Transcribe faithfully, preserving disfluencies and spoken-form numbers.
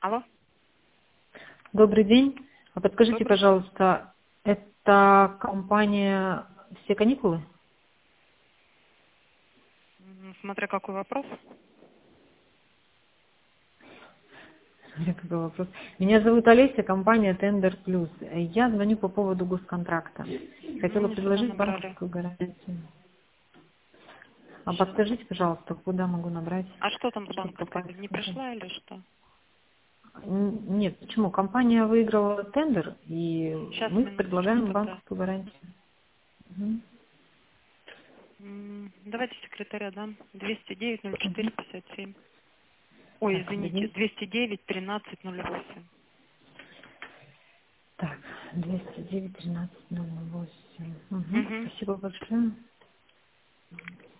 Алло. Добрый день. А подскажите, Добрый. пожалуйста, это компания «Все каникулы»? М, Смотря какой вопрос. Смотря какой вопрос. Меня зовут Олеся, компания «Тендер Плюс». Я звоню по поводу госконтракта. Ну, Хотела не сюда предложить набрали. банковскую гарантию. А Сейчас. подскажите, пожалуйста, куда могу набрать, А что там с чтобы банковской? попасть? Не пришла или что? Н- Нет, почему? Компания выиграла тендер, и Сейчас, мы минуточку предлагаем тогда. банковскую гарантию. Мгм. М, Давайте секретаря дам. двести девять ноль четыре Мгм. пятьдесят семь. Ой, Так, извините, двести. двести девять тринадцать ноль восемь. Так, двести девять тринадцать ноль восемь. Угу. Угу. Спасибо большое.